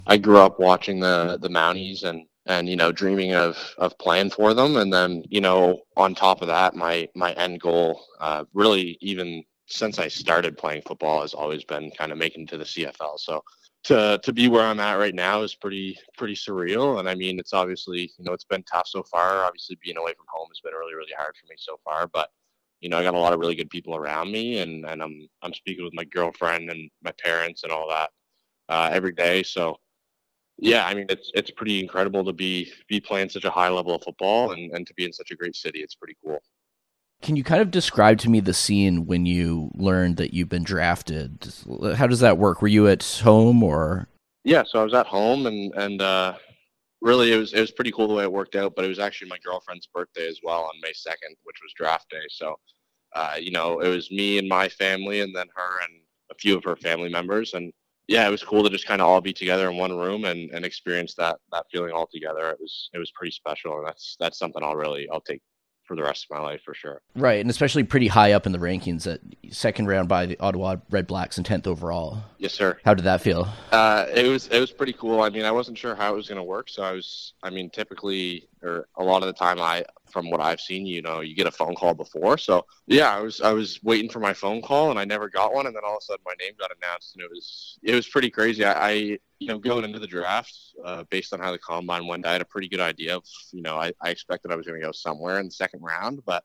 I grew up watching the Mounties and dreaming of playing for them, and then on top of that, my end goal, really even since I started playing football, has always been kind of making to the CFL. So to be where I'm at right now is pretty surreal, and I mean it's obviously it's been tough so far. Obviously being away from home has been really hard for me so far, but I got a lot of really good people around me, and I'm speaking with my girlfriend and my parents and all that every day. So yeah, I mean it's pretty incredible to be playing such a high level of football and to be in such a great city. It's pretty cool. Can you kind of describe to me the scene when you learned that you've been drafted? How does that work? Were you at home or? Yeah, so I was at home and really it was pretty cool the way it worked out. But it was actually my girlfriend's birthday as well on May 2nd, which was draft day. So it was me and my family, and then her and a few of her family members, and yeah, it was cool to just kind of all be together in one room and experience that feeling all together. It was pretty special, and that's something I'll take for the rest of my life for sure. Right, and especially pretty high up in the rankings at second round by the Ottawa Red Blacks and 10th overall. Yes, sir. How did that feel? It was pretty cool. I mean, I wasn't sure how it was going to work, so I mean, typically or a lot of the time, from what I've seen, you get a phone call before. So yeah, I was waiting for my phone call and I never got one, and then all of a sudden my name got announced, and it was pretty crazy. I going into the draft, based on how the combine went, I had a pretty good idea of I expected I was going to go somewhere in the second round, but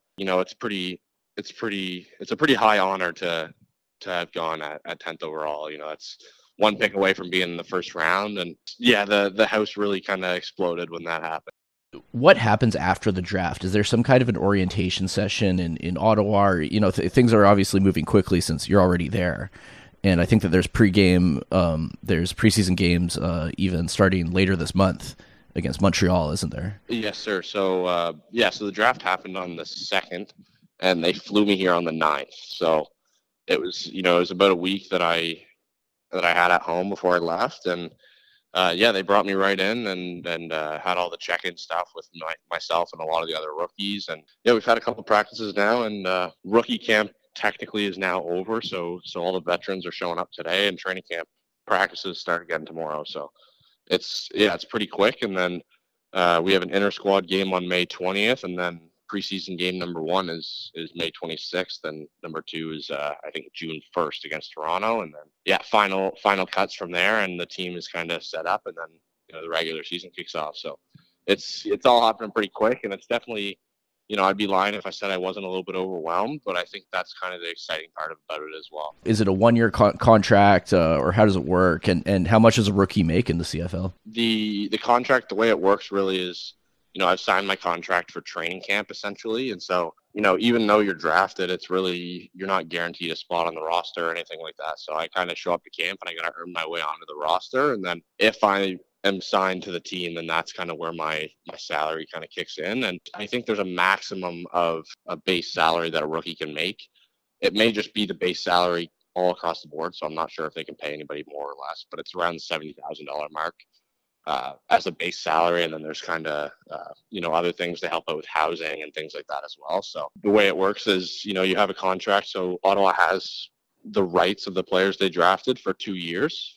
it's a pretty high honor to have gone at 10th overall. That's one pick away from being in the first round. And yeah, the house really kind of exploded when that happened. What happens after the draft? Is there some kind of an orientation session in Ottawa? Or, things are obviously moving quickly since you're already there. And I think that there's there's preseason games even starting later this month against Montreal, isn't there? Yes, sir. So so the draft happened on the 2nd, and they flew me here on the 9th. So it was about a week that I had at home before I left, and yeah, they brought me right in and had all the check-in stuff with myself and a lot of the other rookies, and yeah, we've had a couple practices now, and rookie camp technically is now over, so all the veterans are showing up today, and training camp practices start again tomorrow. So it's pretty quick, and then we have an inter squad game on May 20th, and then preseason game number one is May 26th, and number two is I think June 1st against Toronto, and then yeah, final cuts from there, and the team is kind of set up, and then the regular season kicks off. So it's all happening pretty quick, and it's definitely I'd be lying if I said I wasn't a little bit overwhelmed, but I think that's kind of the exciting part about it as well. Is it a 1 year contract, or how does it work? And how much does a rookie make in the CFL? The contract, the way it works really is, I've signed my contract for training camp essentially. And so, even though you're drafted, it's really, you're not guaranteed a spot on the roster or anything like that. So I kind of show up to camp and I got to earn my way onto the roster. And then if I am signed to the team, then that's kind of where my salary kind of kicks in. And I think there's a maximum of a base salary that a rookie can make. It may just be the base salary all across the board. So I'm not sure if they can pay anybody more or less, but it's around the $70,000 mark as a base salary, and then there's kind of other things to help out with housing and things like that as well. So the way it works is you have a contract. So Ottawa has the rights of the players they drafted for 2 years.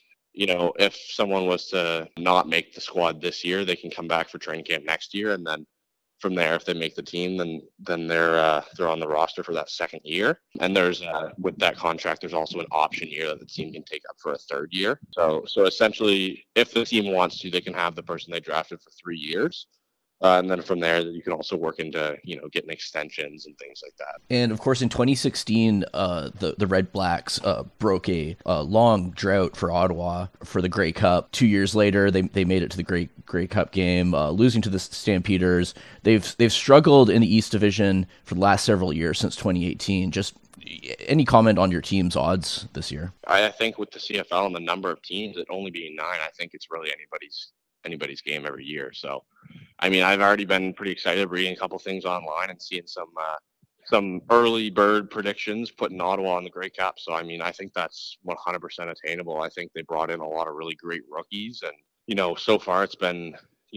If someone was to not make the squad this year, they can come back for training camp next year, and then from there, if they make the team, then they're on the roster for that second year. And there's with that contract, there's also an option year that the team can take up for a third year. So essentially, if the team wants to, they can have the person they drafted for 3 years. And then from there, you can also work into getting extensions and things like that. And of course, in 2016, the Red Blacks broke a long drought for Ottawa for the Grey Cup. 2 years later, they made it to the Grey Cup game, losing to the Stampeders. They've struggled in the East Division for the last several years since 2018. Just any comment on your team's odds this year? I think with the CFL and the number of teams, it only being 9, I think it's really anybody's game every year. So, I mean, I've already been pretty excited reading a couple things online and seeing some early bird predictions putting Ottawa on the Grey Cup. So, I mean, I think that's 100% attainable. I think they brought in a lot of really great rookies, and so far it's been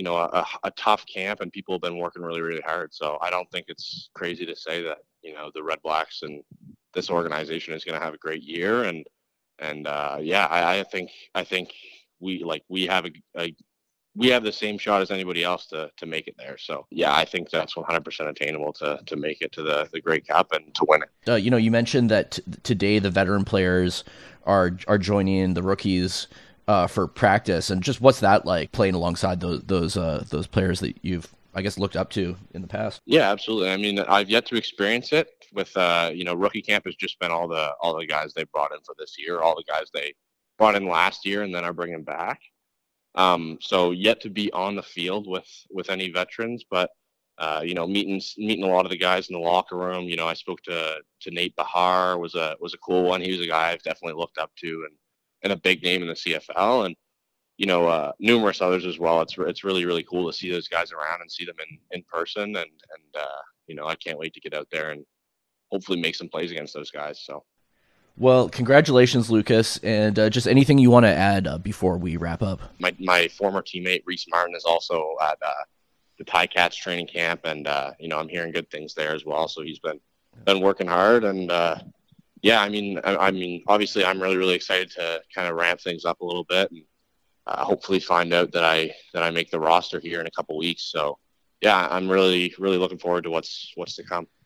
a tough camp, and people have been working really hard. So, I don't think it's crazy to say that the Red Blacks and this organization is going to have a great year, and yeah, I think we have we have the same shot as anybody else to make it there. So yeah, I think that's 100% attainable to make it to the Grey Cup and to win it. You mentioned that today the veteran players are joining the rookies for practice, and just what's that like playing alongside those players that you've, I guess, looked up to in the past? Yeah, absolutely. I mean, I've yet to experience it with rookie camp has just been all the guys they brought in for this year, all the guys they brought in last year, and then are bringing back. So yet to be on the field with any veterans, but meeting a lot of the guys in the locker room. I spoke to Nate Bahar, was a cool one. He was a guy I've definitely looked up to and a big name in the CFL, and numerous others as well. It's really, really cool to see those guys around and see them in person, and I can't wait to get out there and hopefully make some plays against those guys. So. Well, congratulations, Lucas, and just anything you want to add before we wrap up. My former teammate Reese Martin is also at the Ticats training camp, and I'm hearing good things there as well. So he's been working hard, and yeah, I mean, obviously, I'm really, really excited to kind of ramp things up a little bit, and hopefully find out that I make the roster here in a couple weeks. So yeah, I'm really, really looking forward to what's to come.